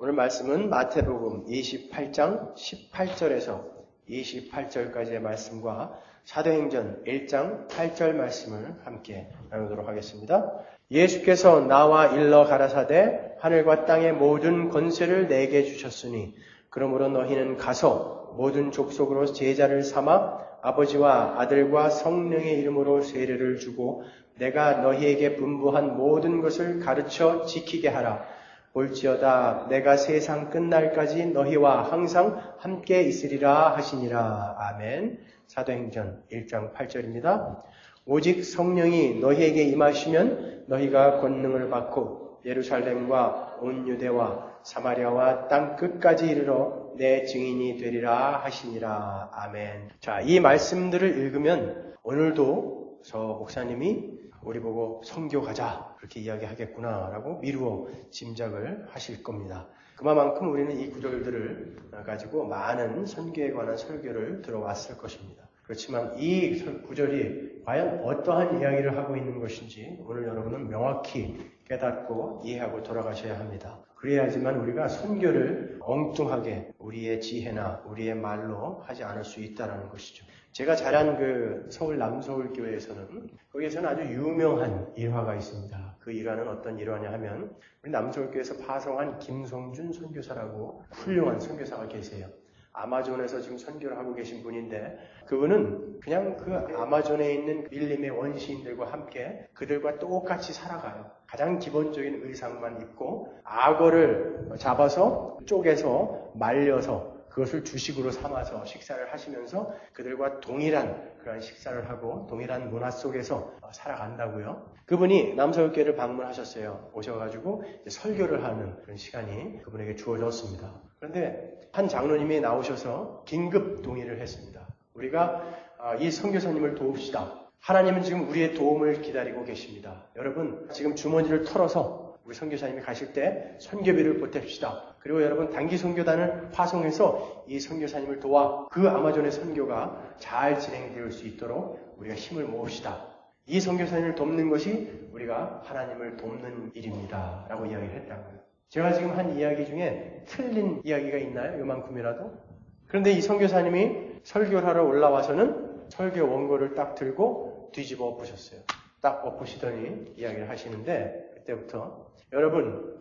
오늘 말씀은 마태복음 28장 18절에서 28절까지의 말씀과 사도행전 1장 8절 말씀을 함께 나누도록 하겠습니다. 예수께서 나와 일러 가라사대 하늘과 땅의 모든 권세를 내게 주셨으니 그러므로 너희는 가서 모든 족속으로 제자를 삼아 아버지와 아들과 성령의 이름으로 세례를 주고 내가 너희에게 분부한 모든 것을 가르쳐 지키게 하라. 볼지어다 내가 세상 끝날까지 너희와 항상 함께 있으리라 하시니라. 아멘. 사도행전 1장 8절입니다. 오직 성령이 너희에게 임하시면 너희가 권능을 받고 예루살렘과 온 유대와 사마리아와 땅 끝까지 이르러 내 증인이 되리라 하시니라. 아멘. 자, 이 말씀들을 읽으면 오늘도 저 목사님이 우리 보고 선교 가자 그렇게 이야기하겠구나라고 미루어 짐작을 하실 겁니다. 그만큼 우리는 이 구절들을 가지고 많은 선교에 관한 설교를 들어왔을 것입니다. 그렇지만 이 구절이 과연 어떠한 이야기를 하고 있는 것인지 오늘 여러분은 명확히 깨닫고 이해하고 돌아가셔야 합니다. 그래야지만 우리가 선교를 엉뚱하게 우리의 지혜나 우리의 말로 하지 않을 수 있다는 것이죠. 제가 자란 그 서울 남서울교회에서는 거기에서는 아주 유명한 일화가 있습니다. 그 일화는 어떤 일화냐 하면 우리 남서울교회에서 파송한 김성준 선교사라고 훌륭한 선교사가 계세요. 아마존에서 지금 선교를 하고 계신 분인데 그분은 그냥 그 아마존에 있는 밀림의 원시인들과 함께 그들과 똑같이 살아가요. 가장 기본적인 의상만 입고 악어를 잡아서 쪼개서 말려서 그것을 주식으로 삼아서 식사를 하시면서 그들과 동일한 그런 식사를 하고 동일한 문화 속에서 살아간다고요. 그분이 남서울교회를 방문하셨어요. 오셔가지고 설교를 하는 그런 시간이 그분에게 주어졌습니다. 그런데 한 장로님이 나오셔서 긴급 동의를 했습니다. 우리가 이 선교사님을 도웁시다. 하나님은 지금 우리의 도움을 기다리고 계십니다. 여러분 지금 주머니를 털어서 우리 선교사님이 가실 때 선교비를 보탭시다. 그리고 여러분 단기 선교단을 파송해서 이 선교사님을 도와 그 아마존의 선교가 잘 진행될 수 있도록 우리가 힘을 모읍시다. 이 선교사님을 돕는 것이 우리가 하나님을 돕는 일입니다. 라고 이야기를 했다고요. 제가 지금 한 이야기 중에 틀린 이야기가 있나요? 요만큼이라도? 그런데 이 선교사님이 설교를 하러 올라와서는 설교 원고를 딱 들고 뒤집어 엎으셨어요. 딱 엎으시더니 이야기를 하시는데 그때부터 여러분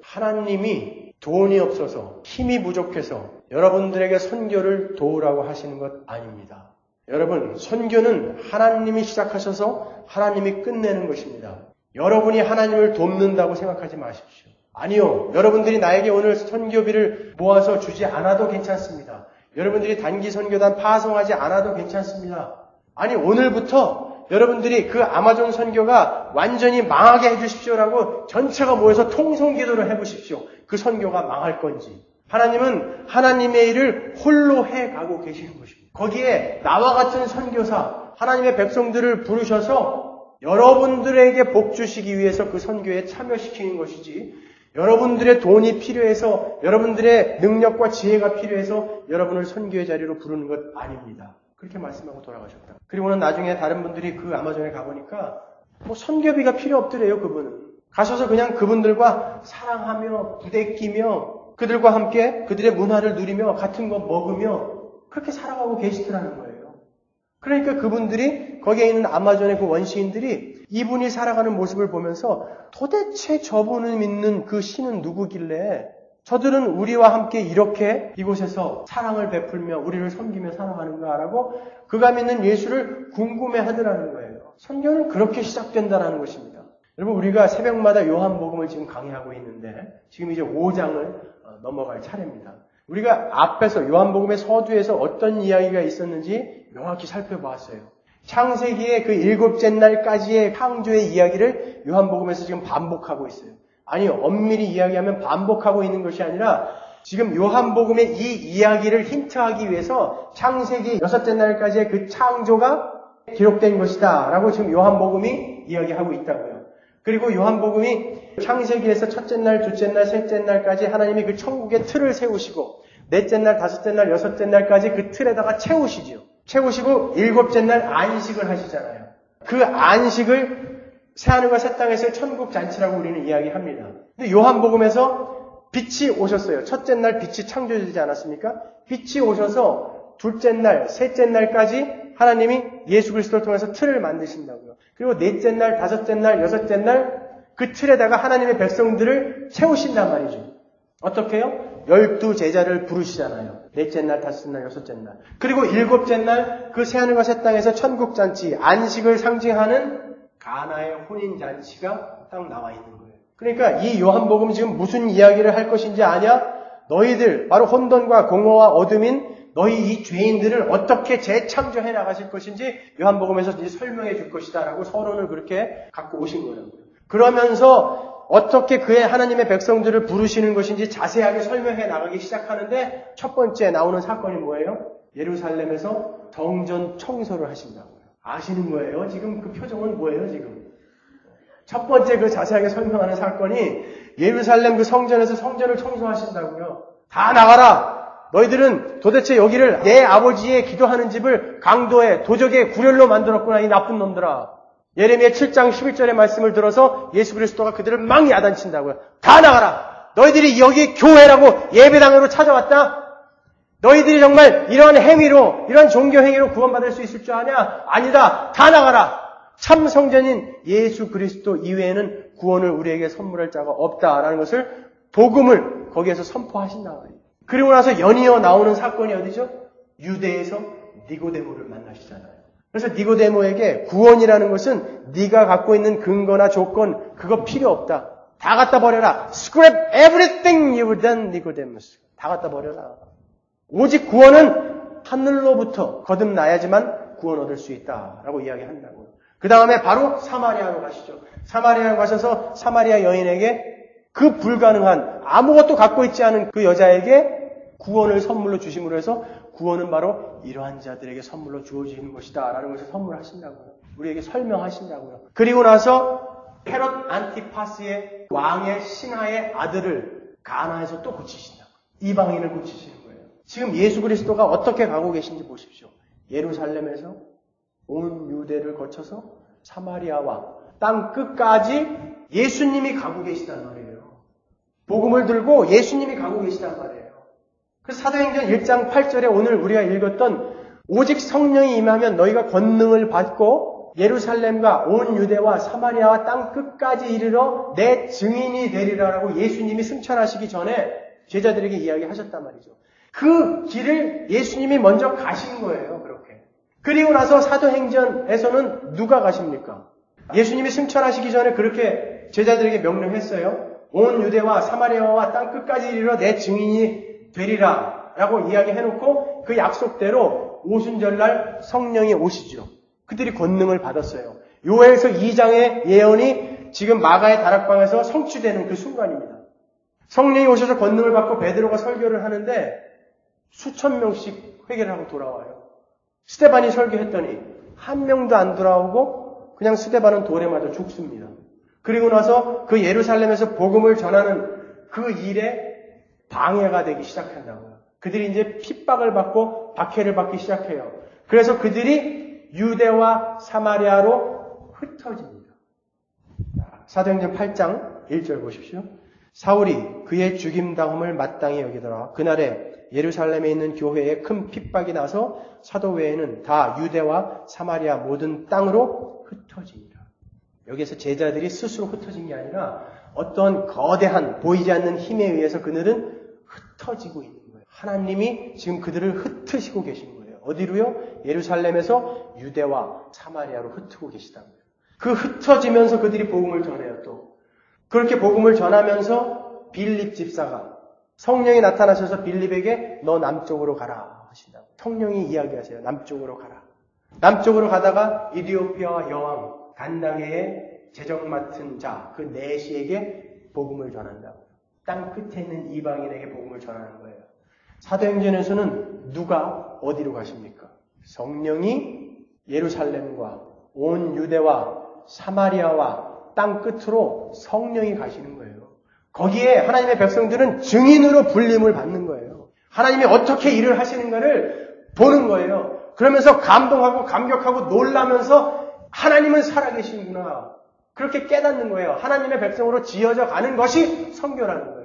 하나님이 돈이 없어서 힘이 부족해서 여러분들에게 선교를 도우라고 하시는 것 아닙니다. 여러분 선교는 하나님이 시작하셔서 하나님이 끝내는 것입니다. 여러분이 하나님을 돕는다고 생각하지 마십시오. 아니요. 여러분들이 나에게 오늘 선교비를 모아서 주지 않아도 괜찮습니다. 여러분들이 단기 선교단 파송하지 않아도 괜찮습니다. 아니 오늘부터 여러분들이 그 아마존 선교가 완전히 망하게 해주십시오라고 전체가 모여서 통성기도를 해보십시오. 그 선교가 망할 건지. 하나님은 하나님의 일을 홀로 해가고 계시는 것입니다. 거기에 나와 같은 선교사, 하나님의 백성들을 부르셔서 여러분들에게 복 주시기 위해서 그 선교에 참여시키는 것이지 여러분들의 돈이 필요해서 여러분들의 능력과 지혜가 필요해서 여러분을 선교의 자리로 부르는 것 아닙니다. 그렇게 말씀하고 돌아가셨다. 그리고는 나중에 다른 분들이 그 아마존에 가보니까 선교비가 필요 없더래요. 그분은. 가셔서 그냥 그분들과 사랑하며 부대끼며 그들과 함께 그들의 문화를 누리며 같은 거 먹으며 그렇게 살아가고 계시더라는 거예요. 그러니까 그분들이 거기에 있는 아마존의 그 원시인들이 이분이 살아가는 모습을 보면서 도대체 저분을 믿는 그 신은 누구길래 저들은 우리와 함께 이렇게 이곳에서 사랑을 베풀며 우리를 섬기며 살아가는가라고 그가 믿는 예수를 궁금해하더라는 거예요. 선교는 그렇게 시작된다는 것입니다. 여러분 우리가 새벽마다 요한복음을 지금 강의하고 있는데 지금 이제 5장을 넘어갈 차례입니다. 우리가 앞에서 요한복음의 서두에서 어떤 이야기가 있었는지 명확히 살펴보았어요. 창세기의 그 7째 날까지의 창조의 이야기를 요한복음에서 지금 반복하고 있어요. 아니요, 엄밀히 이야기하면 반복하고 있는 것이 아니라 지금 요한복음의 이 이야기를 힌트하기 위해서 창세기 6째 날까지의 그 창조가 기록된 것이다 라고 지금 요한복음이 이야기하고 있다고요. 그리고 요한복음이 창세기에서 첫째 날, 둘째 날, 셋째 날까지 하나님이 그 천국의 틀을 세우시고 넷째 날, 다섯째 날, 여섯째 날까지 그 틀에다가 채우시지요. 채우시고 7째 날 안식을 하시잖아요. 그 안식을 새하늘과 새 땅에서의 천국 잔치라고 우리는 이야기합니다. 근데 요한복음에서 빛이 오셨어요. 첫째 날 빛이 창조되지 않았습니까? 빛이 오셔서 둘째 날, 셋째 날까지 하나님이 예수 그리스도를 통해서 틀을 만드신다고요. 그리고 넷째 날, 다섯째 날, 여섯째 날 그 틀에다가 하나님의 백성들을 채우신단 말이죠. 어떻게 해요? 12제자를 부르시잖아요. 넷째 날, 다섯째 날, 여섯째 날. 그리고 일곱째 날 그 새하늘과 새 땅에서 천국잔치, 안식을 상징하는 가나의 혼인잔치가 딱 나와 있는 거예요. 그러니까 이 요한복음 지금 무슨 이야기를 할 것인지 아냐? 너희들, 바로 혼돈과 공허와 어둠인 너희 이 죄인들을 어떻게 재창조해 나가실 것인지 요한복음에서 이제 설명해 줄 것이다 라고 서론을 그렇게 갖고 오신 거라고요. 그러면서 어떻게 그의 하나님의 백성들을 부르시는 것인지 자세하게 설명해 나가기 시작하는데 첫 번째 나오는 사건이 뭐예요? 예루살렘에서 성전 청소를 하신다고요. 아시는 거예요? 지금 그 표정은 뭐예요, 지금? 첫 번째 그 자세하게 설명하는 사건이 예루살렘 그 성전에서 성전을 청소하신다고요. 다 나가라! 너희들은 도대체 여기를 내 아버지의 기도하는 집을 강도의 도적의 구렬로 만들었구나, 이 나쁜 놈들아. 예레미야 7장 11절의 말씀을 들어서 예수 그리스도가 그들을 막 야단친다고요. 다 나가라! 너희들이 여기 교회라고 예배당으로 찾아왔다? 너희들이 정말 이러한 행위로, 이러한 종교 행위로 구원받을 수 있을 줄 아냐? 아니다! 다 나가라! 참 성전인 예수 그리스도 이외에는 구원을 우리에게 선물할 자가 없다라는 것을 복음을 거기에서 선포하신다 말이에요. 그리고 나서 연이어 나오는 사건이 어디죠? 유대에서 니고데모를 만나시잖아요. 그래서 니고데모에게 구원이라는 것은 네가 갖고 있는 근거나 조건 그거 필요 없다. 다 갖다 버려라. Scrap everything you've done, Nicodemus. 다 갖다 버려라. 오직 구원은 하늘로부터 거듭나야지만 구원 얻을 수 있다라고 이야기한다고요. 그 다음에 바로 사마리아로 가시죠. 사마리아로 가셔서 사마리아 여인에게 그 불가능한 아무것도 갖고 있지 않은 그 여자에게 구원을 선물로 주심으로 해서 구원은 바로 이러한 자들에게 선물로 주어지는 것이다 라는 것을 선물하신다고요. 우리에게 설명하신다고요. 그리고 나서 헤롯 안티파스의 왕의 신하의 아들을 가나에서 또 고치신다고요. 이방인을 고치시는 거예요. 지금 예수 그리스도가 어떻게 가고 계신지 보십시오. 예루살렘에서 온 유대를 거쳐서 사마리아와 땅 끝까지 예수님이 가고 계시단 말이에요. 복음을 들고 예수님이 가고 계시단 말이에요. 그래서 사도행전 1장 8절에 오늘 우리가 읽었던 오직 성령이 임하면 너희가 권능을 받고 예루살렘과 온 유대와 사마리아와 땅 끝까지 이르러 내 증인이 되리라라고 예수님이 승천하시기 전에 제자들에게 이야기하셨단 말이죠. 그 길을 예수님이 먼저 가신 거예요. 그렇게. 그리고 나서 사도행전에서는 누가 가십니까? 예수님이 승천하시기 전에 그렇게 제자들에게 명령했어요. 온 유대와 사마리아와 땅 끝까지 이르러 내 증인이 되리라 라고 이야기해놓고 그 약속대로 오순절날 성령이 오시죠. 그들이 권능을 받았어요. 요엘서 2장의 예언이 지금 마가의 다락방에서 성취되는 그 순간입니다. 성령이 오셔서 권능을 받고 베드로가 설교를 하는데 수천 명씩 회개를 하고 돌아와요. 스데반이 설교했더니 한 명도 안 돌아오고 그냥 스데반은 돌에 맞아 죽습니다. 그리고 나서 그 예루살렘에서 복음을 전하는 그 일에 방해가 되기 시작한다고요. 그들이 이제 핍박을 받고 박해를 받기 시작해요. 그래서 그들이 유대와 사마리아로 흩어집니다. 사도행전 8장 1절 보십시오. 사울이 그의 죽임당함을 마땅히 여기더라. 그날에 예루살렘에 있는 교회에 큰 핍박이 나서 사도 외에는 다 유대와 사마리아 모든 땅으로 흩어집니다. 여기에서 제자들이 스스로 흩어진 게 아니라 어떤 거대한 보이지 않는 힘에 의해서 그들은 흩어지고 있는 거예요. 하나님이 지금 그들을 흩으시고 계신 거예요. 어디로요? 예루살렘에서 유대와 사마리아로 흩고 계시다고요. 그 흩어지면서 그들이 복음을 전해요. 또 그렇게 복음을 전하면서 빌립 집사가 성령이 나타나셔서 빌립에게 너 남쪽으로 가라 하신다고. 성령이 이야기하세요. 남쪽으로 가라. 남쪽으로 가다가 이디오피아와 여왕 간다게의 재정 맡은 자 그 내시에게 복음을 전한다고. 땅 끝에 있는 이방인에게 복음을 전하는 거예요. 사도행전에서는 누가 어디로 가십니까? 성령이 예루살렘과 온 유대와 사마리아와 땅 끝으로 성령이 가시는 거예요. 거기에 하나님의 백성들은 증인으로 불림을 받는 거예요. 하나님이 어떻게 일을 하시는가를 보는 거예요. 그러면서 감동하고 감격하고 놀라면서 하나님은 살아계시는구나. 그렇게 깨닫는 거예요. 하나님의 백성으로 지어져 가는 것이 선교라는 거예요.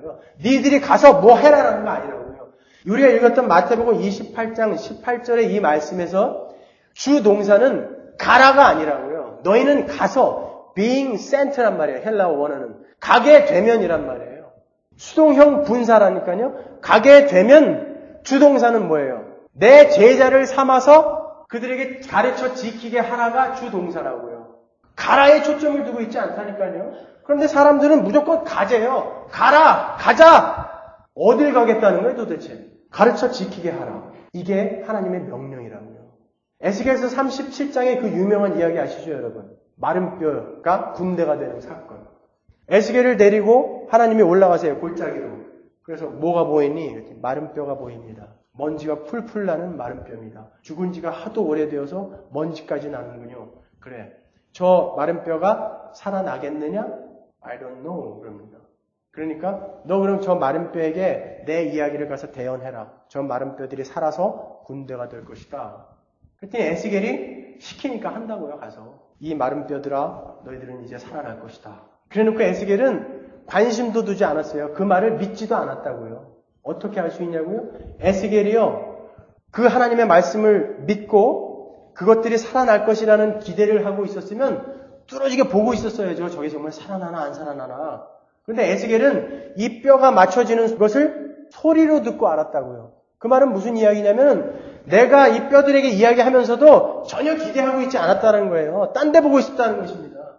아니라고요. 니들이 가서 뭐 해라라는 거 아니라고요. 우리가 읽었던 마태복음 28장 18절의 이 말씀에서 주 동사는 가라가 아니라고요. 너희는 가서 being sent란 말이에요. 헬라어 원어는. 가게 되면이란 말이에요. 수동형 분사라니까요. 가게 되면 주동사는 뭐예요? 내 제자를 삼아서 그들에게 가르쳐 지키게 하라가 주동사라고요. 가라에 초점을 두고 있지 않다니까요. 그런데 사람들은 무조건 가재요. 가라! 가자! 어딜 가겠다는 거예요 도대체? 가르쳐 지키게 하라. 이게 하나님의 명령이라고요. 에스겔서 37장의 그 유명한 이야기 아시죠 여러분? 마른 뼈가 군대가 되는 사건. 에스겔을 데리고 하나님이 올라가세요 골짜기로. 그래서 뭐가 보이니? 이렇게 마른 뼈가 보입니다. 먼지가 풀풀 나는 마른 뼈입니다. 죽은 지가 하도 오래되어서 먼지까지 나는군요. 그래. 저 마른 뼈가 살아나겠느냐? I don't know. 그럽니다. 그러니까 너 그럼 저 마른 뼈에게 내 이야기를 가서 대언해라. 저 마른 뼈들이 살아서 군대가 될 것이다. 그랬더니 에스겔이 시키니까 한다고요. 가서. 이 마른 뼈들아 너희들은 이제 살아날 것이다. 그래놓고 에스겔은 관심도 두지 않았어요. 그 말을 믿지도 않았다고요. 어떻게 알 수 있냐고요? 에스겔이요. 그 하나님의 말씀을 믿고 그것들이 살아날 것이라는 기대를 하고 있었으면 뚫어지게 보고 있었어야죠. 저게 정말 살아나나 안 살아나나. 그런데 에스겔은 이 뼈가 맞춰지는 것을 소리로 듣고 알았다고요. 그 말은 무슨 이야기냐면 내가 이 뼈들에게 이야기하면서도 전혀 기대하고 있지 않았다는 거예요. 딴 데 보고 있었다는 것입니다.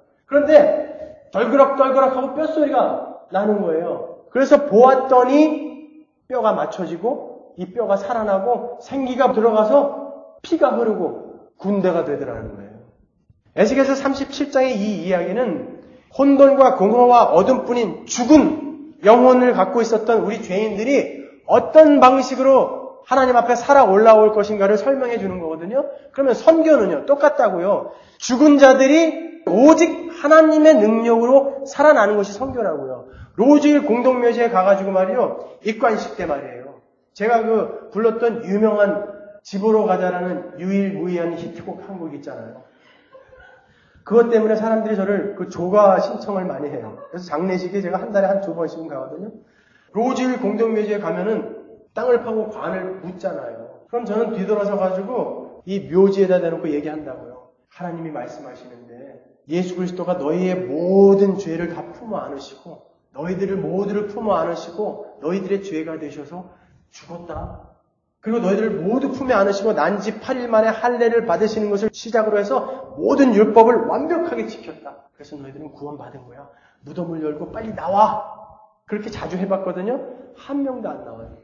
그런데 덜그럭덜그럭하고 뼈소리가 나는 거예요. 그래서 보았더니 뼈가 맞춰지고 이 뼈가 살아나고 생기가 들어가서 피가 흐르고 군대가 되더라는 거예요. 에스겔서 37장의 이 이야기는 혼돈과 공허와 어둠뿐인 죽은 영혼을 갖고 있었던 우리 죄인들이 어떤 방식으로 하나님 앞에 살아 올라올 것인가를 설명해 주는 거거든요. 그러면 선교는요. 똑같다고요. 죽은 자들이 오직 하나님의 능력으로 살아나는 것이 선교라고요. 로즈힐 공동묘지에 가가지고 말이요. 입관식 때 말이에요. 제가 그 불렀던 유명한 집으로 가자라는 유일무이한 히트곡 한 곡 있잖아요. 그것 때문에 사람들이 저를 그 조가 신청을 많이 해요. 그래서 장례식에 제가 한 달에 한 2번씩은 가거든요. 로즈힐 공동묘지에 가면은 땅을 파고 관을 묻잖아요. 그럼 저는 뒤돌아서 가지고 이 묘지에다 대놓고 얘기한다고요. 하나님이 말씀하시는데 예수 그리스도가 너희의 모든 죄를 다 품어 안으시고 너희들을 모두를 품어 안으시고 너희들의 죄가 되셔서 죽었다. 그리고 너희들을 모두 품에 안으시고 난지 8일 만에 할례를 받으시는 것을 시작으로 해서 모든 율법을 완벽하게 지켰다. 그래서 너희들은 구원받은 거야. 무덤을 열고 빨리 나와. 그렇게 자주 해봤거든요. 한 명도 안 나와요.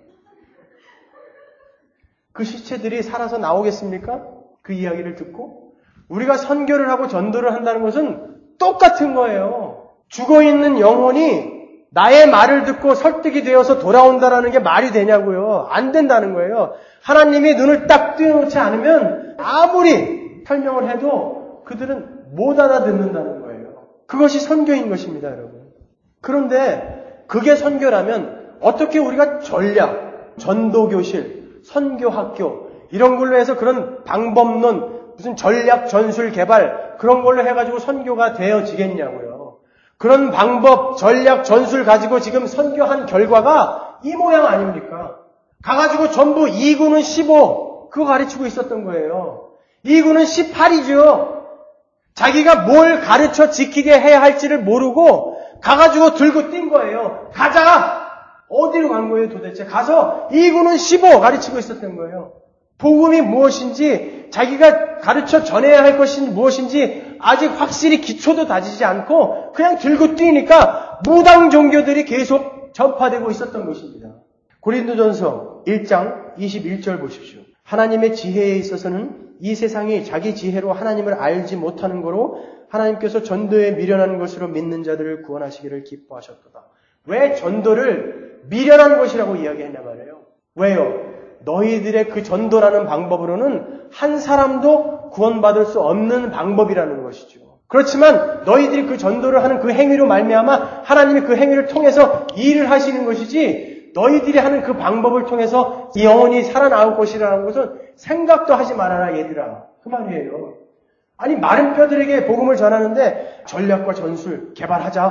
그 시체들이 살아서 나오겠습니까? 그 이야기를 듣고? 우리가 선교를 하고 전도를 한다는 것은 똑같은 거예요. 죽어있는 영혼이 나의 말을 듣고 설득이 되어서 돌아온다라는 게 말이 되냐고요. 안 된다는 거예요. 하나님이 눈을 딱 띄워놓지 않으면 아무리 설명을 해도 그들은 못 알아듣는다는 거예요. 그것이 선교인 것입니다, 여러분. 그런데 그게 선교라면 어떻게 우리가 전략, 전도교실, 선교학교 이런 걸로 해서 그런 방법론, 무슨 전략, 전술, 개발 그런 걸로 해가지고 선교가 되어지겠냐고요. 그런 방법, 전략, 전술 가지고 지금 선교한 결과가 이 모양 아닙니까? 가가지고 전부 2구는 15 그거 가르치고 있었던 거예요. 2구는 18이죠. 자기가 뭘 가르쳐 지키게 해야 할지를 모르고 가가지고 들고 뛴 거예요. 가자! 어디로 간 거예요 도대체? 가서 2구는 15 가르치고 있었던 거예요. 복음이 무엇인지 자기가 가르쳐 전해야 할 것이 무엇인지 아직 확실히 기초도 다지지 않고 그냥 들고 뛰니까 무당 종교들이 계속 전파되고 있었던 것입니다. 고린도전서 1장 21절 보십시오. 하나님의 지혜에 있어서는 이 세상이 자기 지혜로 하나님을 알지 못하는 거로 하나님께서 전도에 미련한 것으로 믿는 자들을 구원하시기를 기뻐하셨도다. 왜 전도를 미련한 것이라고 이야기했냐 말이에요. 왜요? 너희들의 그 전도라는 방법으로는 한 사람도 구원받을 수 없는 방법이라는 것이죠. 그렇지만 너희들이 그 전도를 하는 그 행위로 말미암아 하나님이 그 행위를 통해서 일을 하시는 것이지 너희들이 하는 그 방법을 통해서 이 영혼이 살아나올 것이라는 것은 생각도 하지 말아라 얘들아. 그 말이에요. 아니 마른 뼈들에게 복음을 전하는데 전략과 전술 개발하자.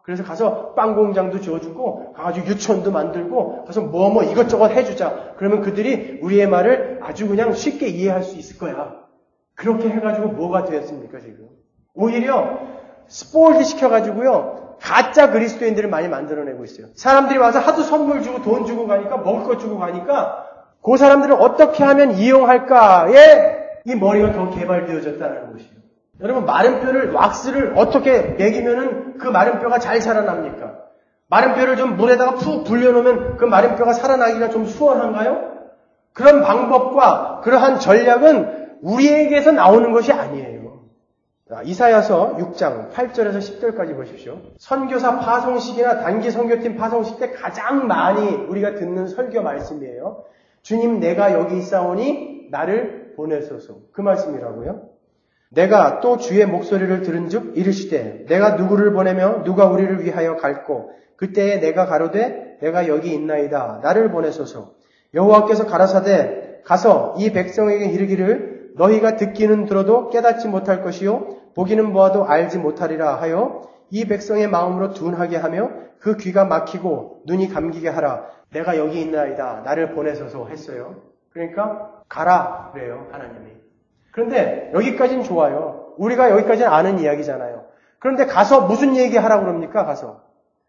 그래서 가서 빵 공장도 지어주고, 가가지고 유치원도 만들고, 가서 뭐 이것저것 해주자. 그러면 그들이 우리의 말을 아주 그냥 쉽게 이해할 수 있을 거야. 그렇게 해가지고 뭐가 되었습니까, 지금? 오히려 스포일드 시켜가지고요, 가짜 그리스도인들을 많이 만들어내고 있어요. 사람들이 와서 하도 선물 주고 돈 주고 가니까, 먹을 거 주고 가니까, 그 사람들을 어떻게 하면 이용할까에 이 머리가 더 개발되어졌다는 것이에요. 여러분, 마른 뼈를, 왁스를 어떻게 먹이면은 그 마른 뼈가 잘 살아납니까? 마른 뼈를 좀 물에다가 푹 불려놓으면 그 마른 뼈가 살아나기가 좀 수월한가요? 그런 방법과 그러한 전략은 우리에게서 나오는 것이 아니에요. 자, 이사야서 6장 8절에서 10절까지 보십시오. 선교사 파송식이나 단기 선교팀 파송식 때 가장 많이 우리가 듣는 설교 말씀이에요. 주님, 내가 여기 있사오니 나를 보내소서. 그 말씀이라고요. 내가 또 주의 목소리를 들은즉 이르시되 내가 누구를 보내며 누가 우리를 위하여 갈꼬 그때에 내가 가로되 내가 여기 있나이다 나를 보내소서. 여호와께서 가라사대 가서 이 백성에게 이르기를 너희가 듣기는 들어도 깨닫지 못할 것이요 보기는 보아도 알지 못하리라 하여 이 백성의 마음으로 둔하게 하며 그 귀가 막히고 눈이 감기게 하라. 내가 여기 있나이다 나를 보내소서 했어요. 그러니까 가라 그래요, 하나님이. 그런데 여기까지는 좋아요. 우리가 여기까지는 아는 이야기잖아요. 그런데 가서 무슨 얘기하라고 그럽니까? 가서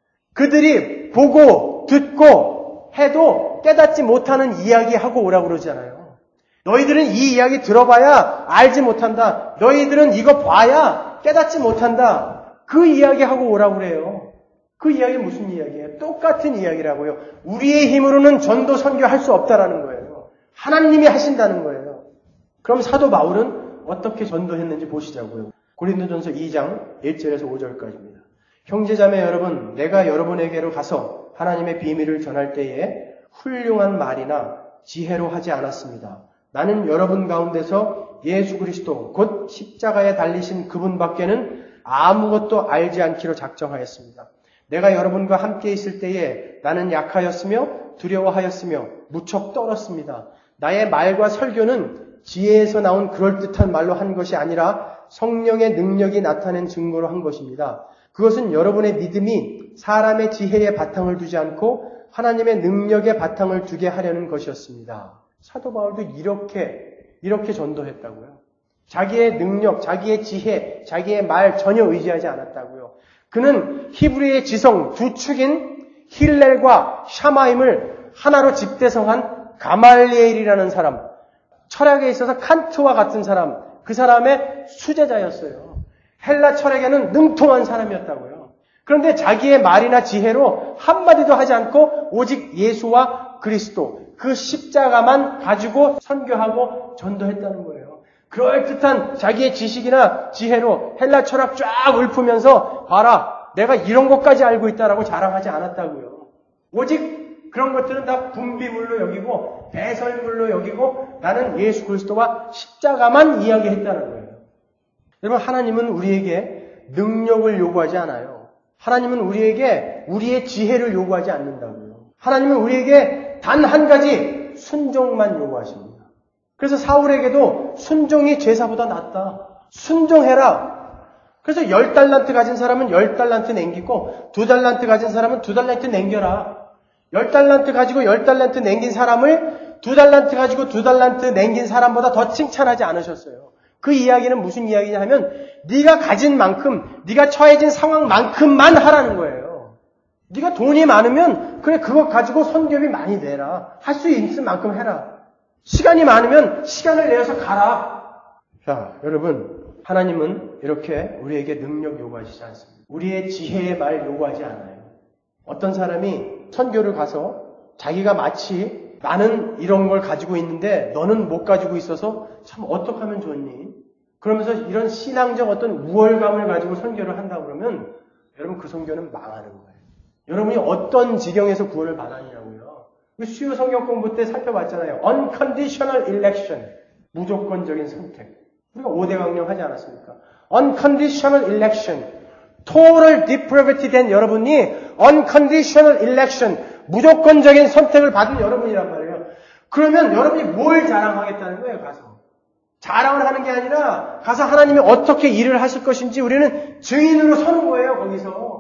그들이 보고 듣고 해도 깨닫지 못하는 이야기하고 오라고 그러잖아요. 너희들은 이 이야기 들어봐야 알지 못한다. 너희들은 이거 봐야 깨닫지 못한다. 그 이야기하고 오라고 그래요. 그 이야기는 무슨 이야기예요? 똑같은 이야기라고요. 우리의 힘으로는 전도 선교할 수 없다라는 거예요. 하나님이 하신다는 거예요. 그럼 사도 바울은 어떻게 전도했는지 보시자고요. 고린도전서 2장 1절에서 5절까지입니다. 형제자매 여러분, 내가 여러분에게로 가서 하나님의 비밀을 전할 때에 훌륭한 말이나 지혜로 하지 않았습니다. 나는 여러분 가운데서 예수 그리스도 곧 십자가에 달리신 그분밖에는 아무것도 알지 않기로 작정하였습니다. 내가 여러분과 함께 있을 때에 나는 약하였으며 두려워하였으며 무척 떨었습니다. 나의 말과 설교는 지혜에서 나온 그럴듯한 말로 한 것이 아니라 성령의 능력이 나타낸 증거로 한 것입니다. 그것은 여러분의 믿음이 사람의 지혜에 바탕을 두지 않고 하나님의 능력에 바탕을 두게 하려는 것이었습니다. 사도 바울도 이렇게 전도했다고요. 자기의 능력, 자기의 지혜, 자기의 말 전혀 의지하지 않았다고요. 그는 히브리의 지성 두 축인 힐렐과 샤마임을 하나로 집대성한 가말리엘이라는 사람, 철학에 있어서 칸트와 같은 사람, 그 사람의 수제자였어요. 헬라 철학에는 능통한 사람이었다고요. 그런데 자기의 말이나 지혜로 한마디도 하지 않고 오직 예수와 그리스도, 그 십자가만 가지고 선교하고 전도했다는 거예요. 그럴듯한 자기의 지식이나 지혜로 헬라 철학 쫙 읊으면서 봐라, 내가 이런 것까지 알고 있다라고 자랑하지 않았다고요. 오직 그런 것들은 다 분비물로 여기고 배설물로 여기고 나는 예수 그리스도와 십자가만 이야기했다는 거예요. 여러분, 하나님은 우리에게 능력을 요구하지 않아요. 하나님은 우리에게 우리의 지혜를 요구하지 않는다고요. 하나님은 우리에게 단 한 가지 순종만 요구하십니다. 그래서 사울에게도 순종이 제사보다 낫다. 순종해라. 그래서 10달란트 가진 사람은 10달란트 남기고 2달란트 가진 사람은 2달란트 남겨라. 10달란트 가지고 10달란트 남긴 사람을 2달란트 가지고 2달란트 남긴 사람보다 더 칭찬하지 않으셨어요. 그 이야기는 무슨 이야기냐 하면 네가 가진 만큼, 네가 처해진 상황만큼만 하라는 거예요. 네가 돈이 많으면 그래 그거 가지고 선교비 많이 내라. 할 수 있을 만큼 해라. 시간이 많으면 시간을 내어서 가라. 자, 여러분, 하나님은 이렇게 우리에게 능력 요구하시지 않습니다. 우리의 지혜의 말 요구하지 않아요. 어떤 사람이 선교를 가서 자기가 마치 나는 이런 걸 가지고 있는데 너는 못 가지고 있어서 참 어떻게 하면 좋니? 그러면서 이런 신앙적 어떤 우월감을 가지고 선교를 한다 그러면 여러분 그 선교는 망하는 거예요. 여러분이 어떤 지경에서 구원을 받았냐고요. 수요 성경 공부 때 살펴봤잖아요. Unconditional election. 무조건적인 선택. 우리가 5대 강령 하지 않았습니까? Unconditional election. total depravity 된 여러분이 unconditional election, 무조건적인 선택을 받은 여러분이란 말이에요. 그러면 여러분이 뭘 자랑하겠다는 거예요, 가서. 자랑을 하는 게 아니라 가서 하나님이 어떻게 일을 하실 것인지 우리는 증인으로 서는 거예요, 거기서.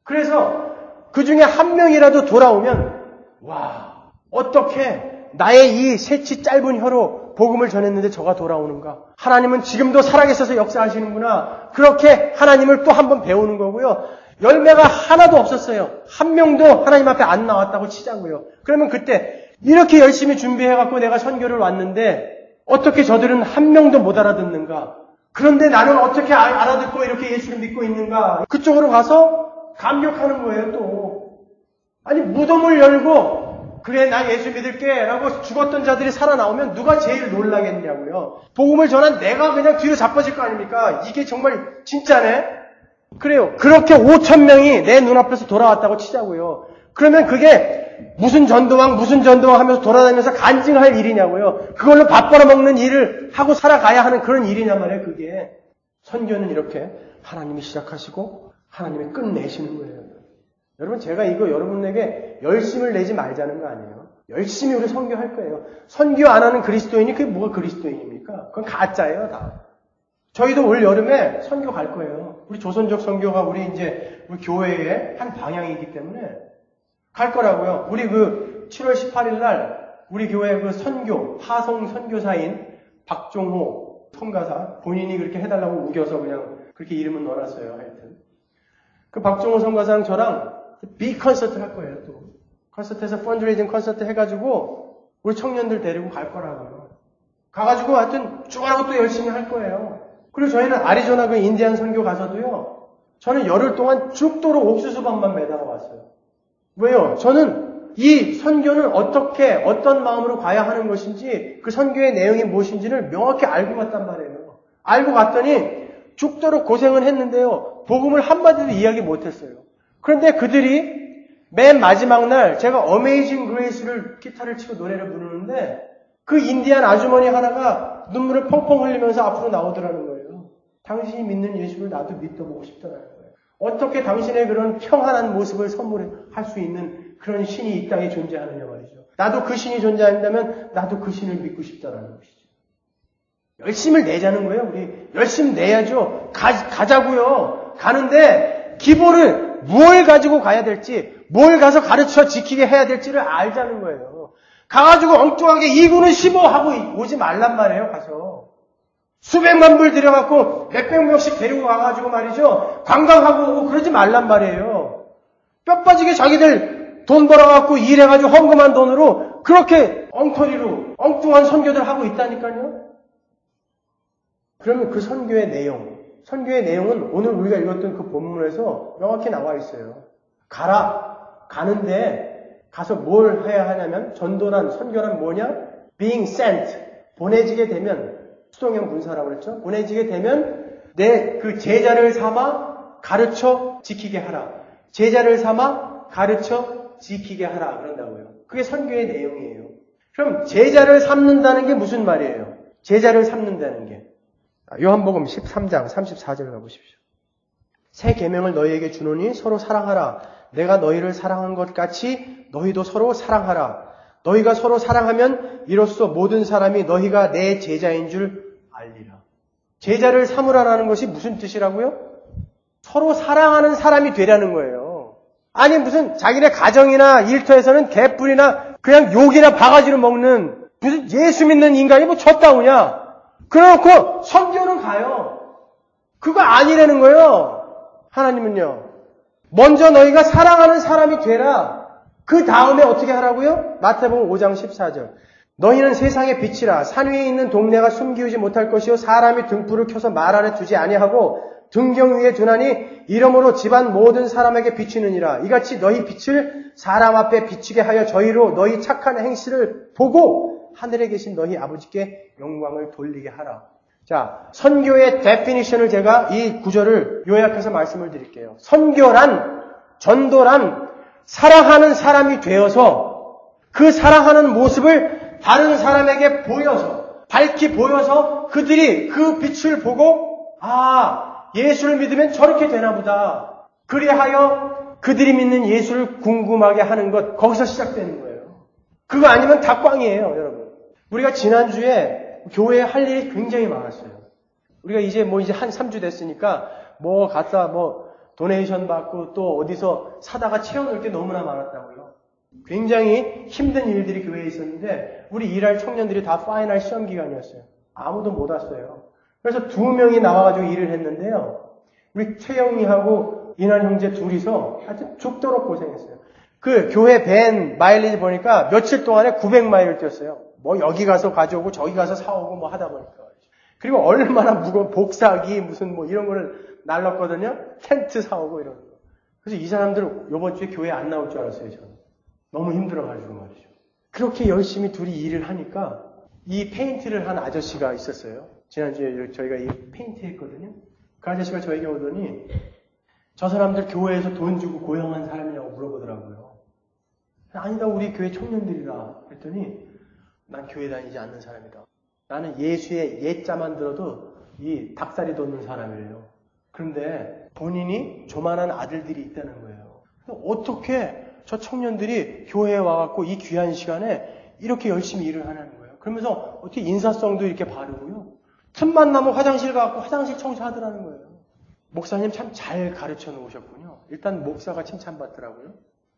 그래서 그 중에 한 명이라도 돌아오면 와, 어떻게 나의 이 새치 짧은 혀로 복음을 전했는데 저가 돌아오는가? 하나님은 지금도 살아계셔서 역사하시는구나. 그렇게 하나님을 또 한 번 배우는 거고요. 열매가 하나도 없었어요. 한 명도 하나님 앞에 안 나왔다고 치자고요. 그러면 그때 이렇게 열심히 준비해갖고 내가 선교를 왔는데 어떻게 저들은 한 명도 못 알아듣는가? 그런데 나는 어떻게 알아듣고 이렇게 예수를 믿고 있는가? 그쪽으로 가서 감격하는 거예요, 또. 아니, 무덤을 열고 그래, 나 예수 믿을게 라고 죽었던 자들이 살아나오면 누가 제일 놀라겠냐고요. 복음을 전한 내가 그냥 뒤로 자빠질 거 아닙니까? 이게 정말 진짜네? 그래요. 그렇게 5,000명이 내 눈앞에서 돌아왔다고 치자고요. 그러면 그게 무슨 전도왕 하면서 돌아다니면서 간증할 일이냐고요. 그걸로 밥 벌어먹는 일을 하고 살아가야 하는 그런 일이냐 말이에요, 그게. 선교는 이렇게 하나님이 시작하시고 하나님이 끝내시는 거예요. 여러분, 제가 이거 여러분에게 열심을 내지 말자는 거 아니에요. 열심히 우리 선교할 거예요. 선교 안 하는 그리스도인이 그게 뭐가 그리스도인입니까? 그건 가짜예요, 다. 저희도 올 여름에 선교 갈 거예요. 우리 조선족 선교가 우리 교회의 한 방향이기 때문에 갈 거라고요. 우리 7월 18일 날 우리 교회 선교, 파송 선교사인 박종호 선가사, 본인이 그렇게 해달라고 우겨서 그냥 그렇게 이름은 넣어놨어요, 하여튼. 그 박종호 선가사랑 저랑 빅 콘서트 할 거예요, 또. 콘서트에서 펀드레이징 콘서트 해가지고 우리 청년들 데리고 갈 거라고요. 가가지고 하여튼 쭉하고 또 열심히 할 거예요. 그리고 저희는 아리조나 인디안 선교 가서도요, 저는 열흘 동안 죽도록 옥수수밥만 매다가 왔어요. 왜요? 저는 이 선교는 어떤 마음으로 가야 하는 것인지, 그 선교의 내용이 무엇인지를 명확히 알고 갔단 말이에요. 알고 갔더니 죽도록 고생은 했는데요, 복음을 한마디도 이야기 못했어요. 그런데 그들이 맨 마지막 날 제가 어메이징 그레이스를 기타를 치고 노래를 부르는데 그 인디안 아주머니 하나가 눈물을 펑펑 흘리면서 앞으로 나오더라는 거예요. 당신이 믿는 예수를 나도 믿어보고 싶다는 거예요. 어떻게 당신의 그런 평안한 모습을 선물할 수 있는 그런 신이 이 땅에 존재하느냐 말이죠. 나도 그 신이 존재한다면 나도 그 신을 믿고 싶다는 것이죠. 열심을 내자는 거예요. 우리 열심 내야죠. 가자고요. 가는데 기본을 뭘 가지고 가야 될지, 뭘 가서 가르쳐 지키게 해야 될지를 알자는 거예요. 가가지고 엉뚱하게 이구는 15 하고 오지 말란 말이에요. 가서 수백만 불 들여갖고 몇백 명씩 데리고 가가지고 말이죠, 관광하고 오고 그러지 말란 말이에요. 뼈 빠지게 자기들 돈 벌어갖고 일해가지고 헌금한 돈으로 그렇게 엉터리로 엉뚱한 선교들 하고 있다니까요. 그러면 그 선교의 내용은 오늘 우리가 읽었던 그 본문에서 명확히 나와 있어요. 가는데 가서 뭘 해야 하냐면, 전도란, 선교란 뭐냐? being sent, 보내지게 되면, 수동형 분사라고 그랬죠? 보내지게 되면 내 그 제자를 삼아 가르쳐 지키게 하라. 제자를 삼아 가르쳐 지키게 하라 그런다고요. 그게 선교의 내용이에요. 그럼 제자를 삼는다는 게 무슨 말이에요? 제자를 삼는다는 게, 요한복음 13장 34절 가보십시오. 새 계명을 너희에게 주노니 서로 사랑하라. 내가 너희를 사랑한 것 같이 너희도 서로 사랑하라. 너희가 서로 사랑하면 이로써 모든 사람이 너희가 내 제자인 줄 알리라. 제자를 삼으라라는 것이 무슨 뜻이라고요? 서로 사랑하는 사람이 되라는 거예요. 아니, 무슨 자기네 가정이나 일터에서는 개뿔이나 그냥 욕이나 바가지로 먹는 무슨 예수 믿는 인간이 뭐 졌다오냐? 그래놓고 선교는 가요. 그거 아니라는 거예요. 하나님은요, 먼저 너희가 사랑하는 사람이 되라. 그 다음에 어떻게 하라고요? 마태복음 5장 14절. 너희는 세상의 빛이라. 산 위에 있는 동네가 숨기우지 못할 것이요 사람이 등불을 켜서 말 안에 두지 아니하고 등경 위에 두나니 이러므로 집안 모든 사람에게 비치느니라. 이같이 너희 빛을 사람 앞에 비치게 하여 저희로 너희 착한 행실을 보고 하늘에 계신 너희 아버지께 영광을 돌리게 하라. 자, 선교의 데피니션을 제가 이 구절을 요약해서 말씀을 드릴게요. 선교란, 전도란 사랑하는 사람이 되어서 그 사랑하는 모습을 다른 사람에게 보여서, 밝히 보여서 그들이 그 빛을 보고, 아, 예수를 믿으면 저렇게 되나 보다. 그리하여 그들이 믿는 예수를 궁금하게 하는 것, 거기서 시작되는 거예요. 그거 아니면 다 꽝이에요, 여러분. 우리가 지난주에 교회에 할 일이 굉장히 많았어요. 우리가 이제 한 3주 됐으니까 갔다 도네이션 받고 또 어디서 사다가 채워놓을 게 너무나 많았다고요. 굉장히 힘든 일들이 교회에 있었는데 우리 일할 청년들이 다 파이널 시험 기간이었어요. 아무도 못 왔어요. 그래서 2명이 나와가지고 일을 했는데요. 우리 최영희하고 인환 형제 둘이서 하여튼 죽도록 고생했어요. 그 교회 밴 마일리지 보니까 며칠 동안에 900마일을 뛰었어요. 뭐 여기 가서 가져오고 저기 가서 사오고 뭐 하다 보니까. 그리고 얼마나 무거운 복사기 무슨 뭐 이런 거를 날랐거든요. 텐트 사오고 이런 거. 그래서 이 사람들은 이번 주에 교회 안 나올 줄 알았어요. 저는. 너무 힘들어가지고 말이죠. 그렇게 열심히 둘이 일을 하니까 이 페인트를 한 아저씨가 있었어요. 지난주에 저희가 이 페인트 했거든요. 그 아저씨가 저에게 오더니 저 사람들 교회에서 돈 주고 고용한 사람이냐고 물어보더라고요. 아니다, 우리 교회 청년들이라. 그랬더니 난 교회 다니지 않는 사람이다. 나는 예수의 예자만 들어도 이 닭살이 돋는 사람이에요. 그런데 본인이 조만한 아들들이 있다는 거예요. 어떻게 저 청년들이 교회에 와갖고 이 귀한 시간에 이렇게 열심히 일을 하는 거예요. 그러면서 어떻게 인사성도 이렇게 바르고요. 틈만 나면 화장실 가갖고 화장실 청소하더라는 거예요. 목사님 참 잘 가르쳐 놓으셨군요. 일단 목사가 칭찬받더라고요.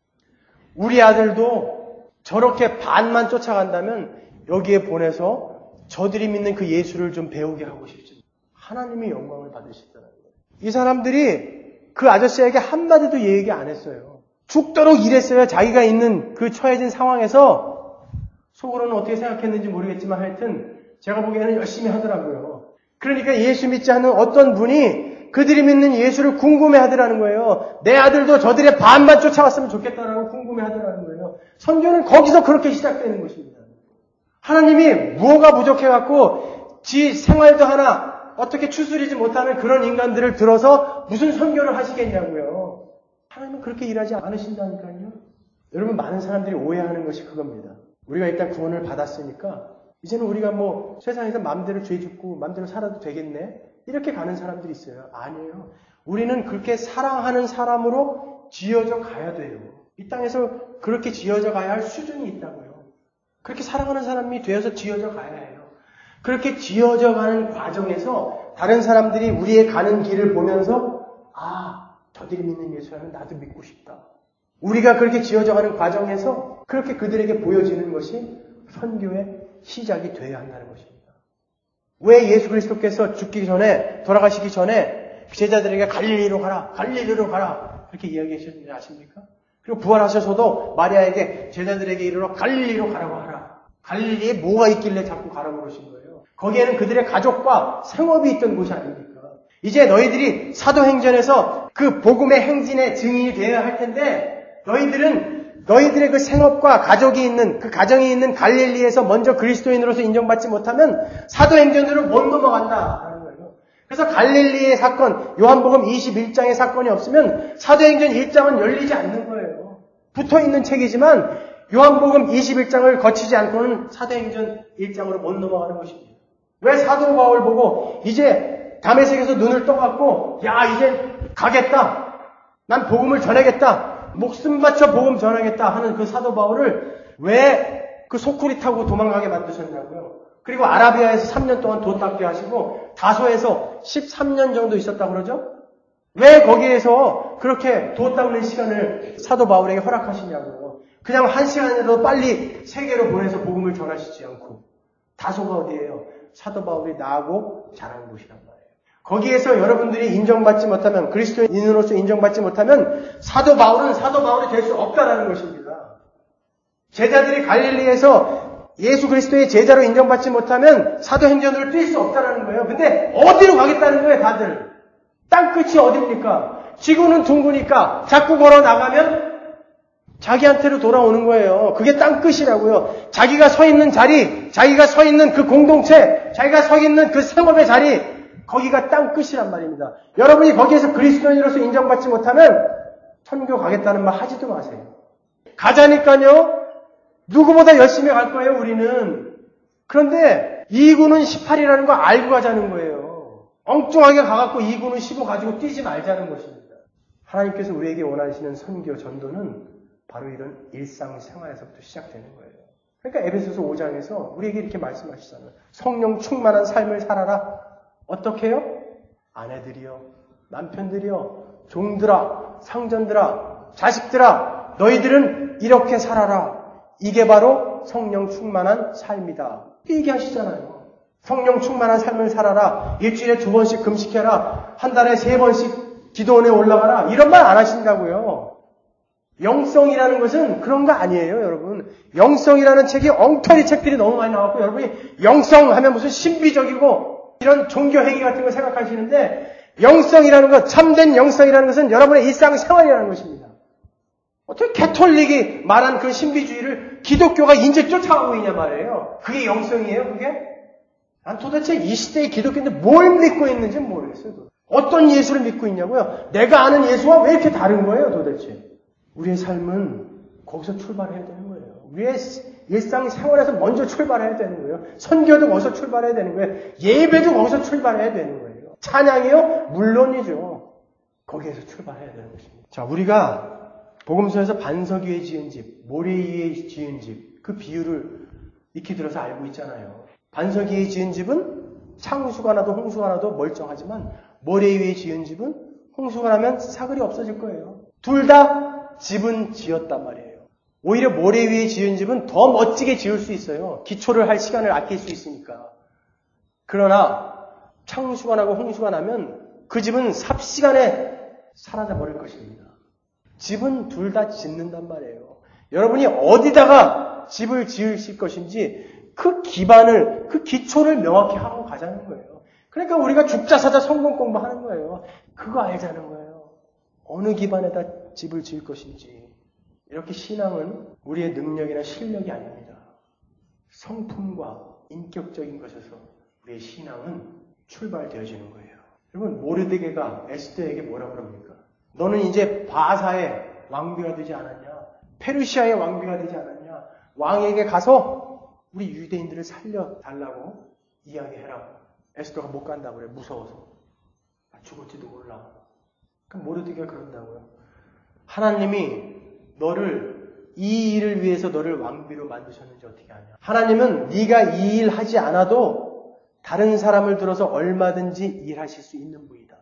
우리 아들도 저렇게 반만 쫓아간다면 여기에 보내서 저들이 믿는 그 예수를 좀 배우게 하고 싶지. 하나님의 영광을 받으시더라고요. 이 사람들이 그 아저씨에게 한마디도 얘기 안 했어요. 죽도록 일했어요. 자기가 있는 그 처해진 상황에서. 속으로는 어떻게 생각했는지 모르겠지만 하여튼 제가 보기에는 열심히 하더라고요. 그러니까 예수 믿지 않는 어떤 분이 그들이 믿는 예수를 궁금해하더라는 거예요. 내 아들도 저들의 반만 쫓아왔으면 좋겠다라고 궁금해하더라는 거예요. 선교는 거기서 그렇게 시작되는 것입니다. 하나님이 무엇가 부족해갖고 지 생활도 하나 어떻게 추스리지 못하는 그런 인간들을 들어서 무슨 선교를 하시겠냐고요. 하나님은 그렇게 일하지 않으신다니까요. 여러분, 많은 사람들이 오해하는 것이 그겁니다. 우리가 일단 구원을 받았으니까 이제는 우리가 뭐 세상에서 마음대로 죄 짓고 마음대로 살아도 되겠네, 이렇게 가는 사람들이 있어요. 아니에요. 우리는 그렇게 사랑하는 사람으로 지어져 가야 돼요. 이 땅에서 그렇게 지어져 가야 할 수준이 있다고요. 그렇게 사랑하는 사람이 되어서 지어져 가야 해요. 그렇게 지어져 가는 과정에서 다른 사람들이 우리의 가는 길을 보면서 저들이 믿는 예수라면 나도 믿고 싶다. 우리가 그렇게 지어져 가는 과정에서 그렇게 그들에게 보여지는 것이 선교의 시작이 되어야 한다는 것입니다. 왜 예수 그리스도께서 죽기 전에, 돌아가시기 전에 제자들에게 갈릴리로 가라, 갈릴리로 가라 그렇게 이야기하셨는지 아십니까? 그리고 부활하셔서도 마리아에게 제자들에게 이르러 갈릴리로 가라고 하라. 갈릴리에 뭐가 있길래 자꾸 가라고 그러신 거예요? 거기에는 그들의 가족과 생업이 있던 곳이 아닙니까? 이제 너희들이 사도행전에서 그 복음의 행진의 증인이 되어야 할 텐데 너희들은 너희들의 그 생업과 가족이 있는 그 가정이 있는 갈릴리에서 먼저 그리스도인으로서 인정받지 못하면 사도행전으로 못 넘어간다라는 거예요. 그래서 갈릴리의 사건, 요한복음 21장의 사건이 없으면 사도행전 1장은 열리지 않는 거예요. 붙어있는 책이지만 요한복음 21장을 거치지 않고는 사도행전 1장으로 못 넘어가는 것입니다. 왜 사도 바울 보고 이제 다메섹에서 눈을 떠갖고 이제 가겠다, 난 복음을 전하겠다, 목숨 바쳐 복음 전하겠다 하는 그 사도 바울을 왜 그 소쿠리 타고 도망가게 만드셨냐고요. 그리고 아라비아에서 3년 동안 도 닦게 하시고 다소에서 13년 정도 있었다고 그러죠. 왜 거기에서 그렇게 도 닦는 시간을 사도 바울에게 허락하시냐고요. 그냥 한 시간이라도 빨리 세계로 보내서 복음을 전하시지 않고. 다소가 어디예요? 사도 바울이 나고 자란 곳이란 말이에요. 거기에서 여러분들이 인정받지 못하면, 그리스도인으로서 인정받지 못하면 사도 바울은 사도 바울이 될 수 없다는 것입니다. 제자들이 갈릴리에서 예수 그리스도의 제자로 인정받지 못하면 사도행전으로 뛸 수 없다는 거예요. 근데 어디로 가겠다는 거예요, 다들? 땅끝이 어딥니까? 지구는 둥그니까 자꾸 걸어 나가면 자기한테로 돌아오는 거예요. 그게 땅끝이라고요. 자기가 서 있는 자리, 자기가 서 있는 그 공동체, 자기가 서 있는 그 생업의 자리, 거기가 땅끝이란 말입니다. 여러분이 거기에서 그리스도인으로서 인정받지 못하면 선교 가겠다는 말 하지도 마세요. 가자니까요. 누구보다 열심히 갈 거예요, 우리는. 그런데 2구는 18이라는 거 알고 가자는 거예요. 엉뚱하게 가갖고 2구는 15 가지고 뛰지 말자는 것입니다. 하나님께서 우리에게 원하시는 선교, 전도는 바로 이런 일상생활에서부터 시작되는 거예요. 그러니까 에베소서 5장에서 우리에게 이렇게 말씀하시잖아요. 성령 충만한 삶을 살아라. 어떻게 해요? 아내들이요, 남편들이요, 종들아, 상전들아, 자식들아, 너희들은 이렇게 살아라. 이게 바로 성령 충만한 삶이다. 얘기하시잖아요. 성령 충만한 삶을 살아라. 일주일에 2번씩 금식해라. 한 달에 3번씩 기도원에 올라가라. 이런 말 안 하신다고요. 영성이라는 것은 그런 거 아니에요, 여러분. 영성이라는 책이 엉터리 책들이 너무 많이 나왔고, 여러분이 영성 하면 무슨 신비적이고 이런 종교 행위 같은 거 생각하시는데, 영성이라는 것, 참된 영성이라는 것은 여러분의 일상생활이라는 것입니다. 어떻게 캐톨릭이 말한 그 신비주의를 기독교가 이제 쫓아가고 있냐 말이에요. 그게 영성이에요, 그게? 난 도대체 이 시대의 기독교인들 뭘 믿고 있는지 모르겠어요. 어떤 예수를 믿고 있냐고요? 내가 아는 예수와 왜 이렇게 다른 거예요, 도대체? 우리의 삶은 거기서 출발해야 되는 거예요. 우리의 일상생활에서 먼저 출발해야 되는 거예요. 선교도 거기서 출발해야 되는 거예요. 예배도 거기서 출발해야 되는 거예요. 찬양이요? 물론이죠. 거기에서 출발해야 되는 것입니다. 자, 우리가 복음서에서 반석 위에 지은 집, 모래 위에 지은 집, 그 비유를 익히 들어서 알고 있잖아요. 반석 위에 지은 집은 창수가 나도 홍수가 나도 멀쩡하지만 모래 위에 지은 집은 홍수가 나면 사글이 없어질 거예요. 둘 다 집은 지었단 말이에요. 오히려 모래 위에 지은 집은 더 멋지게 지을 수 있어요. 기초를 할 시간을 아낄 수 있으니까. 그러나 창수가 나고 홍수가 나면 그 집은 삽시간에 사라져버릴 것입니다. 집은 둘 다 짓는단 말이에요. 여러분이 어디다가 집을 지으실 것인지 그 기반을, 그 기초를 명확히 하고 가자는 거예요. 그러니까 우리가 죽자사자 성경 공부하는 거예요. 그거 알자는 거예요. 어느 기반에다 집을 지을 것인지. 이렇게 신앙은 우리의 능력이나 실력이 아닙니다. 성품과 인격적인 것에서 우리의 신앙은 출발되어지는 거예요. 여러분, 모르드게가 에스더에게 뭐라고 그럽니까? 너는 이제 바사의 왕비가 되지 않았냐? 페르시아의 왕비가 되지 않았냐? 왕에게 가서 우리 유대인들을 살려달라고 이야기해라. 에스더가 못 간다고 그래. 무서워서. 죽을지도 몰라. 그럼 모르드게가 그런다고요. 하나님이 너를 이 일을 위해서 너를 왕비로 만드셨는지 어떻게 아냐? 하나님은 네가 이 일 하지 않아도 다른 사람을 들어서 얼마든지 일하실 수 있는 분이다.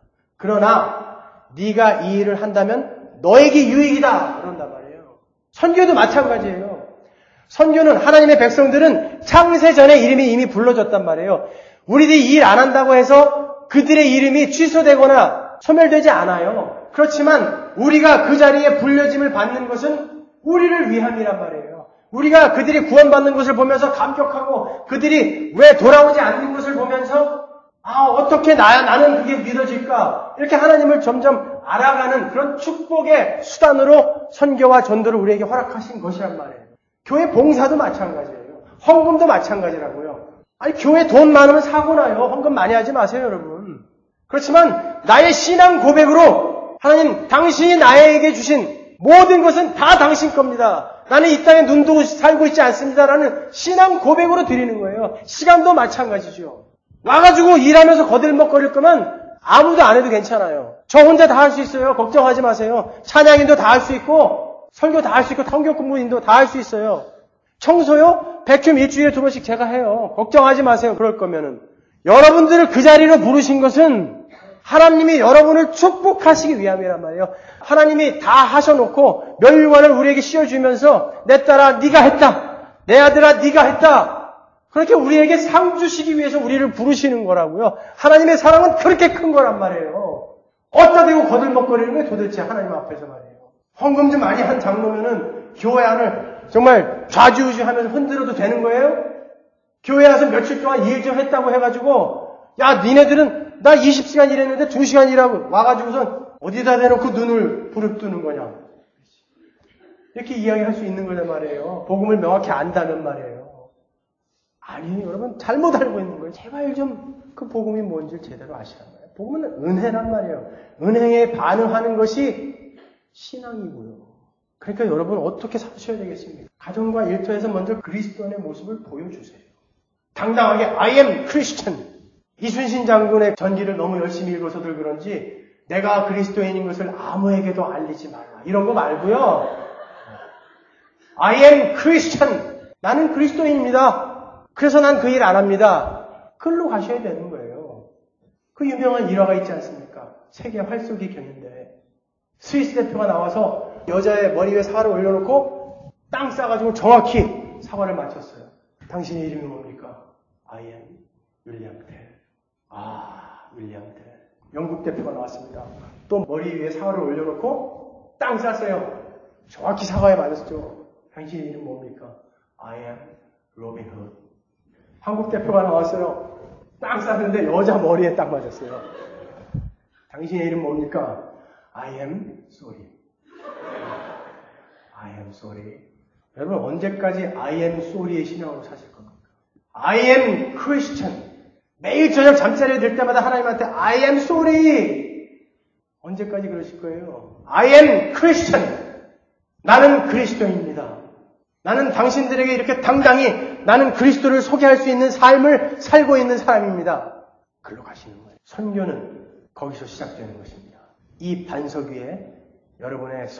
그러나 네가 이 일을 한다면 너에게 유익이다. 그런단 말이에요. 선교도 마찬가지예요. 선교는 하나님의 백성들은 창세 전에 이름이 이미 불러졌단 말이에요. 우리들이 일 안 한다고 해서 그들의 이름이 취소되거나 소멸되지 않아요. 그렇지만 우리가 그 자리에 불려짐을 받는 것은 우리를 위함이란 말이에요. 우리가 그들이 구원받는 것을 보면서 감격하고 그들이 왜 돌아오지 않는 것을 보면서 어떻게 나는 그게 믿어질까? 이렇게 하나님을 점점 알아가는 그런 축복의 수단으로 선교와 전도를 우리에게 허락하신 것이란 말이에요. 교회 봉사도 마찬가지예요. 헌금도 마찬가지라고요. 아니, 교회 돈 많으면 사고 나요. 헌금 많이 하지 마세요, 여러분. 그렇지만 나의 신앙 고백으로 하나님, 당신이 나에게 주신 모든 것은 다 당신 겁니다. 나는 이 땅에 눈 뜨고 살고 있지 않습니다라는 신앙 고백으로 드리는 거예요. 시간도 마찬가지죠. 와가지고 일하면서 거들먹거릴 거면 아무도 안 해도 괜찮아요. 저 혼자 다 할 수 있어요. 걱정하지 마세요. 찬양인도 다 할 수 있고 설교 다 할 수 있고 성경 공부인도 다 할 수 있어요. 청소요? 백큐 일주일에 2번씩 제가 해요. 걱정하지 마세요. 그럴 거면은. 여러분들을 그 자리로 부르신 것은 하나님이 여러분을 축복하시기 위함이란 말이에요. 하나님이 다 하셔놓고 멸관을 우리에게 씌워주면서 내 딸아 네가 했다. 내 아들아 네가 했다. 그렇게 우리에게 상 주시기 위해서 우리를 부르시는 거라고요. 하나님의 사랑은 그렇게 큰 거란 말이에요. 어디다 대고 거들먹거리는 게 도대체 하나님 앞에서 말이에요. 헌금 좀 많이 한 장로면은 교회 안을 정말 좌지우지하면서 흔들어도 되는 거예요? 교회 와서 며칠 동안 일 좀 했다고 해가지고 야 니네들은 나 20시간 일했는데 2시간 일하고 와가지고선 어디다 대놓고 눈을 부릅뜨는 거냐. 이렇게 이야기할 수 있는 거란 말이에요. 복음을 명확히 안다는 말이에요. 아니 여러분 잘못 알고 있는 거예요. 제발 좀 그 복음이 뭔지 제대로 아시란 말이에요. 복음은 은혜란 말이에요. 은혜에 반응하는 것이 신앙이고요. 그러니까 여러분 어떻게 사셔야 되겠습니까? 가정과 일터에서 먼저 그리스도인의 모습을 보여주세요. 당당하게 I am Christian. 이순신 장군의 전기를 너무 열심히 읽어서들 그런지 내가 그리스도인인 것을 아무에게도 알리지 말라. 이런 거 말고요. I am Christian. 나는 그리스도인입니다. 그래서 난 그 일 안 합니다. 글로 가셔야 되는 거예요. 그 유명한 일화가 있지 않습니까? 세계 활쏘기 경인데 스위스 대표가 나와서 여자의 머리 위에 사과를 올려놓고 땅 싸가지고 정확히 사과를 맞췄어요. 당신의 이름이 뭡니까? I am 윌리엄 텔. 윌리엄 텔. 영국 대표가 나왔습니다. 또 머리 위에 사과를 올려놓고 땅 쌌어요. 정확히 사과에 맞았죠. 당신의 이름 뭡니까? I am 로빈 훗. 한국 대표가 나왔어요. 땅 쌌는데 여자 머리에 딱 맞았어요. 당신의 이름 뭡니까? I am sorry. I am sorry. 여러분 언제까지 I am sorry의 신앙으로 사실 겁니까? I am Christian. 매일 저녁 잠자리에 들 때마다 하나님한테 I am sorry. 언제까지 그러실 거예요? I am Christian. 나는 그리스도입니다. 나는 당신들에게 이렇게 당당히 나는 그리스도를 소개할 수 있는 삶을 살고 있는 사람입니다. 글로 가시는 거예요. 선교는 거기서 시작되는 것입니다. 이 반석 위에 여러분의